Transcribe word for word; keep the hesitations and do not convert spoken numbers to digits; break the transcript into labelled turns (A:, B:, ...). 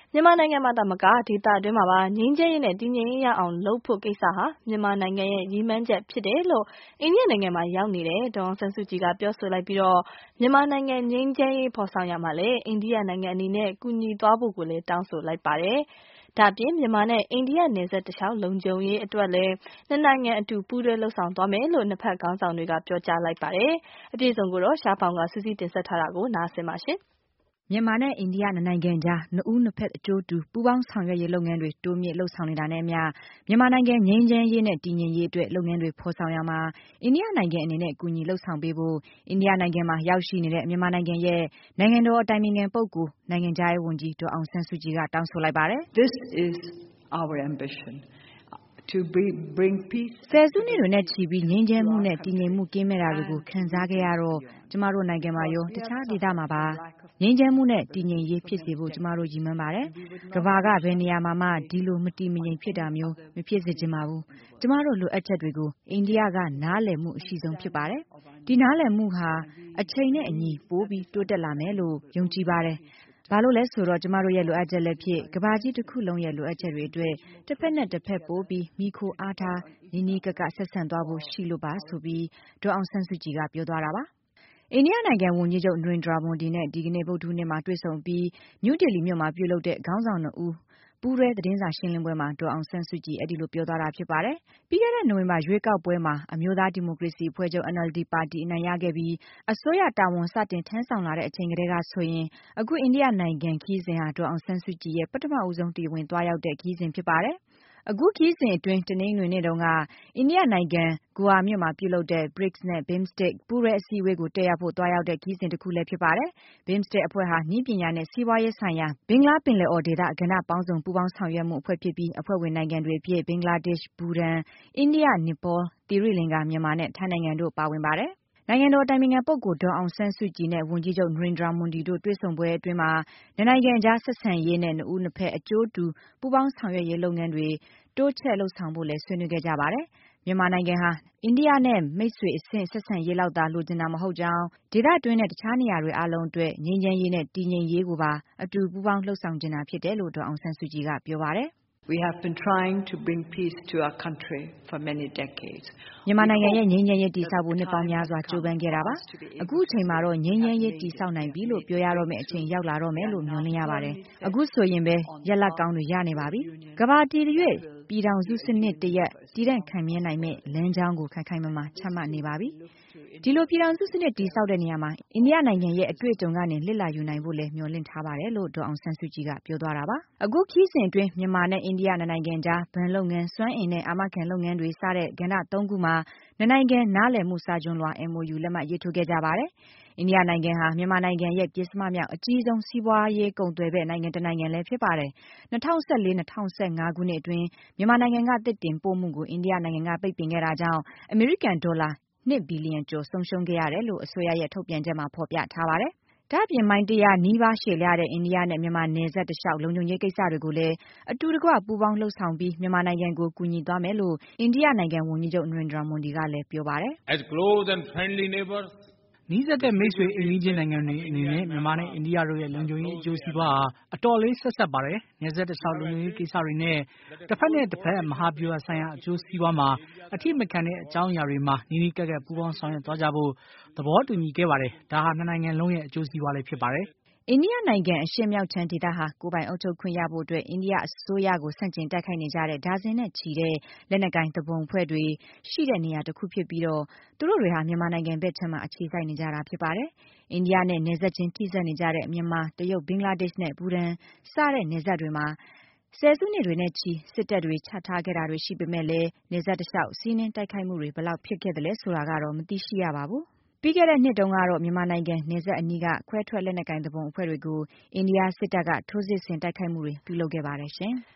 A: မြန်မာနိုင်ငံမှာသာမကဒေသတွင်းမှာပါငြိမ်းချမ်းရေးနဲ့တည်ငြိမ်ရေးရအောင်လုပ်ဖို့ကိစ္စဟာမြန်မာနိုင်ငံရဲ့ရည်မှန်းချက်ဖြစ်တယ်လို့အိန္ဒိယနိုင်ငံမှာရောက်နေတဲ့ဒေါ်အောင်ဆန်းစုကြည်ကပြောဆိုလိုက်ပြီးတော့မြန်မာနိုင်ငံငြိမ်းချမ်းရေးဖော်ဆောင်ရမှာလဲအိန္ဒိယနိုင်ငံအနေနဲ့ကူညီသွားဖို့ကိုလည်းတောင်းဆိုလိုက်ပါတယ်။ဒါ့အပြင်မြန်မာနဲ့အိန္ဒိယနယ်စပ်တလျှောက်လုံခြုံရေးအတွက်လည်းနှစ်နိုင်ငံအတူပူးတွဲလှုပ်ဆောင်သွားမယ်လို့နှစ်ဖက်ခေါင်းဆောင်တွေကပြောကြားလိုက်ပါတယ်။အပြည့်အစုံကိုတော့ရှားဖောင်ကစူးစီးတင်ဆက်ထားတာကိုနားဆင်ပါရှင်။
B: မြန်မာနဲ့အိန္ဒိယနှစ်နိုင်ငံကြားနှစ်ဦးနှစ်ဖက်အကျိုးတူပူးပေါင်းဆောင်ရွက်ရေးလုပ်ငန်းတွေတိုးမြင့်လှုပ်ဆောင်နေတာနဲ့အမျှမြန်မာနိုင်ငံငြိမ်းချမ်းရေးနဲ့တည်ငြိမ်ရေးအတွက်လုပ်ငန်းတွေဖော်ဆောင်ရမှာအိန္ဒိယနိုင်ငံအနေနဲ့အကူအညီလှုပ်ဆောင်ပေးဖို့အိန္ဒိယနိုင်ငံမှာရောက်ရှိနေတဲ့မြန်မာနိုင်ငံရဲ့နိုင်ငံတော်အတိုင်ပင်ခံပုဂ္ဂိုလ်နိုင်ငံခြားရေးဝန်ကြီးဒေါ်အောင်ဆန်းစုကြည်ကတောင်းဆိုလိုက်ပါတယ်။
C: This is our ambition.To bring peace
B: ဆယ်စုနှစ်တွေနဲ့ချီပြီးငြိမ်းချမ်းမှုနဲ့တည်ငြိမ်မှုကင်းမဲ့တာတွေကိုခံစားခဲ့ရတော့ကျမတို့နိုင်ငံမှာရောတခြားဒေသမှာပါငြိမ်းချမ်းမှုနဲ့တည်ငြိမ်ရေးဖြစ်စေဖို့ကျမတို့ရည်မှန်းပါတယ်။ကမ္ဘာကဘယ်နေရာမှာမှဒီလိုမတည်မငြိမ်ဖြစ်တာမျိုးမဖြစ်စေချင်ပါဘူး။ကျမတို့လိုအပ်ချက်တွေကိုအိန္ဒိယကနားလည်မှုအရှိဆုံးဖြစ်ပါတယ်။ဒီနားလည်မှုဟာအချိန်နဲ့အညီပိုပြီးတိုးတက်လာမယ်လို့ယုံကြည်ပါတယ်။ဘာလို့လဲဆိုတော့ကျမတို့ရဲ့လိုအပ်ချက်လည်းဖြစ်ကမ္ဘာကြီးတစ်ခုလုံးရဲ့လိုအပ်ချက်တွေအတွက်တစ်ဖက်နဲ့တစ်ဖက်ပို့ပြီးမိခိုအားထားနီးနီးကပ်ကပ်ဆက်ဆံသွားဖို့ရှိလို့ပါဆိုပြီးဒေါ်အောင်ဆန်းစုကြည်ကပြောသွားတာပါ။အိန္ဒိယနိုင်ငံဝန်ကြီးချုပ်နရင်ဒရာမိုဒီနဲ့ဒီကနေ့ဗုဒ္ဓဟူးနေ့မှာတွေ့ဆုံပြီးနယူးဒေလီမြို့မှာပြုလုပ်တဲ့ခေါင်းဆောင်နှစ်ဦးပူးတွဲသတင်းစာရှင်းလင်းပွဲမှာဒေါ်အောင်ဆန်းစုကြည်အဲ့ဒီလိုပြောသွားတာဖြစ်ပါတယ်။ပြီးခဲ့တဲ့နိုဝင်ဘာရွေးကောက်ပွဲမှာအမျိုးသားဒီမိုကရေစီအဖွဲ့ချုပ် N L D ပါတီအနိုင်ရခဲ့ပြီးအစိုးရတာဝန်စတင်ထမ်းဆောင်လာတဲ့အချိန်ကတည်းကဆိုရင်အခုအိန္ဒိယနိုင်ငံခရီးစဉ်ဟာဒေါ်အောင်ဆန်းစုကြည်ရဲ့ပထမဦးဆုံးတရားဝင်သွားရောက်တဲ့ခရီးစဉ်ဖြစ်ပါတယ်။အခုခရီးစဉ်အတွင်းတနင်္ဂနွေနေ့တုန်းကအိန္ဒိယနိုင်ငံဂူဟာမြို့မှာပြုလုပ်တဲ့ ဘရစ်နဲ့ BIMSTEC ပူးတွဲအစည်းအဝေးကိုတက်ရောက်ဖို့သွားရောက်တဲ့ခရီးစဉ်တစ်ခုလည်းဖြစ်ပါတယ်။ BIMSTEC အဖွဲ့ဟာနည်းပညာနဲ့စီးပွားရေးဆိုင်ရာဘင်္ဂလားပင်လယ်အော်ဒေသကဏ္ဍပေါင်းစုံပူးပေါင်းဆောင်ရွက်မှုအဖွဲ့ဖြစ်ပြီးအဖွဲ့ဝင်နိုင်ငံတွေအဖြစ်ဘင်္ဂလားဒေ့ရှ်၊ဘူတန်၊အိန္ဒိယ၊နီပေါ၊သီရိလင်္ကာ၊မြန်မာနဲ့ထိုင်းနိုင်ငံတို့ပါဝင်ပါတယ်။နိုင်ငံတော်အတိုင်ပင်ခံပုဂ္ဂိုလ်ဒေါ်အောင်ဆန်းစုကြည်နဲ့ဝန်ကြီးချုပ်နရင်ဒရာမိုဒီတို့တွေ့ဆုံပွဲအတွင်းမှာနှစ်နိုင်ငံကြားဆက်ဆံရေးနဲ့နှစ်ဦးနှစ်ဖက်အကျိုးတူပူးပေါင်းဆောင်ရွက်ရေးလုပ်ငန်းတွေတိုးချဲ့လှုပ်ဆောင်ဖို့လည်းဆွေးနွေးခဲ့ကြပါတယ်။မြန်မာနိုင်ငံဟာအိန္ဒိယနဲ့မိတ်ဆွေအဆင့်ဆက်ဆံရေးလောက်သာလိုချင်တာမဟုတ်ကြောင်းဒေသတွင်းနဲ့တခြားနေရာတွေအားလုံးအတွက်ငြိမ်းချမ်းရေးနဲ့တည်ငြိမ်ရေးကိုပါအတူပူးပေါင်းလှုပ်ဆောင်ချင်တာဖြစ်တယ်လို့ဒေါ်အောင်ဆန်းစုကြည်ကပြောပါတယ်။
C: We have been trying to bring peace to our country for many decades.
B: မြန်မာနိုင်ငံရဲ့ငြိမ်းချမ်းရေးတည်ဆောက်ဖို့နှစ်ပေါင်းများစွာကြိုးပမ်းခဲ့တာပါ။အခုအချိန်မှာတော့ငြိမ်းချမ်းရေးတည်ဆောက်နိုင်ပြီလို့ပြောရတော့မယ့်အချိန်ရောက်လာတော့မယ်လို့မျှော်လင့်ရပါတယ်။အခုဆိုရင်ပဲရလဒ်ကောင်းတွေရနေပါပြီ။ကမ္ဘာတည်ရွေ့ပြည်ထောင်စုစနစ်တရပ်တည်တံ့ခိုင်မြဲနိုင်မယ့်လမ်းကြောင်းကိုခိုင်ခိုင်မာမာချမှတ်နေပါပြီ။ဒီလိုပြည်ထောင်စုစနစ်တည်ဆောက်တဲ့နေရာမှာအိန္ဒိယနိုင်ငံရဲ့အတွေ့အကြုံကနေလစ်လာယူနိုင်ဖို့လည်းမျှော်လင့်ထားပါတယ်လို့ဒေါ်အောင်ဆန်းစုကြည်ကပြောသွားတာပါ။အခုခရီးစဉ်အတွင်းမြန်မာနဲ့အိန္ဒိယနှစ်နိုင်ငံကြားဘဏ်လုပ်ငန်းစွမ်းအင်နဲ့အာမခံလုပ်ငန်းတွေစတဲ့ကဏ္ဍသုံးခုမှာနှစ်နိုင်ငံနားလည်မှုစာချွန်လွှာ M O U လက်မှတ်ရေးထိုးခဲ့ကြပါတယ်။အိန္ဒိယနိုင်ငံဟာမြန်မာနိုင်ငံရဲ့ပဉ္စမမြောက်အကြီးဆုံးစီးပွားရေးကုန်သွယ်ဘက်နိုင်ငံတစ်နိုင်ငံလည်းဖြစ်ပါတယ်။၂၀၁၄-၂၀၁၅ခုနှစ်အတွင်းမြန်မာနိုင်ငံကသစ်တင်ပို့မှုကိုအိန္ဒိယနိုင်ငံကပိတ်ပင်ခဲ့တာကြောင့်အမေရိကန်ဒေါ်လာနှစ်ဘီလီယံကျော်ဆုံးရှုံးခဲ့ရတယ်လို့အစိုးရရဲ့ထုတ်ပြန်ချက်မှာဖော်ပြထားပါတယ်။ဒါ့အပြင်မိုင်တရာနီးပါးရှည်လျားတဲ့အိန္ဒိယနဲ့မြန်မာနယ်စပ်တလျှောက်လုံခြုံရေးကိစ္စတွေကိုလည်းအတူတကွပူးပေါင်းလှုပ်ဆောင်ပြီးမြန်မာနိုင်ငံကိုကူညီသွားမယ်လို့အိန္ဒိယနိုင်ငံဝန်ကြီးချုပ်နရင်ဒရာမိုဒီကလည်းပြောပါတယ်။
D: As close and friendly neighbors
E: နီးစပ်တဲ့မိတ်ဆွေအိမ်နီးချင်းနိုင်ငံတွေအနေနဲ့မြန်မာနဲ့အိန္ဒိယတို့ရဲ့လုံခြုံရေးအကျိုးစီးပွားဟာအတော်လေးဆက်ဆက်ပါတယ်။နယ်စပ်တလျှောက်လုံခြုံရေးကိစ္စတွေနဲ့တစ်ဖက်နဲ့တစ်ဖက်မဟာဗျူဟာဆိုင်ရာအကျိုးစီးပွားမှာအထိမခံတဲ့အကြောင်းအရာတွေမှာနီးနီးကပ်ကပ်ပူးပေါင်းဆောင်ရွက်သွားကြဖို့သဘောတူညီခဲ့ပါတယ်။ဒါဟာနှစ်နိုင်ငံလုံးရဲ့အကျိုးစီးပွားလည်းဖြစ်ပါတယ်။
B: အိန္ဒိယနိုင်ငံအရှေ့မြောက်ခြမ်းဒေသဟာကိုယ်ပိုင်အုပ်ချုပ်ခွင့်ရဖို့အတွက်အိန္ဒိယအစိုးရကိုဆန့်ကျင်တိုက်ခိုက်နေကြတဲ့ဒါဇင်နဲ့ချီတဲ့လက်နက်ကိုင်သူပုန်အဖွဲ့တွေရှိတဲ့နေရာတစ်ခုဖြစ်ပြီးတော့သူတို့တွေဟာမြန်မာနိုင်ငံဘက်ခြမ်းမှာအခြေစိုက်နေကြတာဖြစ်ပါတယ်။အိန္ဒိယနဲ့နယ်စပ်ချင်းထိစပ်နေကြတဲ့မြန်မာ၊တရုတ်၊ဘင်္ဂလားဒေ့ရှ်နဲ့ဘူတန်စတဲ့နယ်စပ်တွေမှာဆယ်စုနှစ်တွေနဲ့ချီစစ်တပ်တွေချထားခဲ့တာတွေရှိပေမဲ့လည်းနယ်စပ်တလျှောက်စီးနင်းတိုက်ခိုက်မှုတွေဘယ်လောက်ဖြစ်ခဲ့သလဲဆိုတာကတော့မသိရှိရပါဘူး။ပြီးခဲ့တဲ့နှစ်တုန်းကတော့မြန်မာနိုင်ငံနယ်စပ်အနီးကခွဲထွက်လက်နက်ကိုင်သူပုန်အဖွဲ့တွေကိုအိန္ဒိယစစ်တပ်ကထိုးစစ်ဆင်တိုက်ခိုက်မှုတွေပြုလုပ်ခဲ့ပါတယ်ရှင်။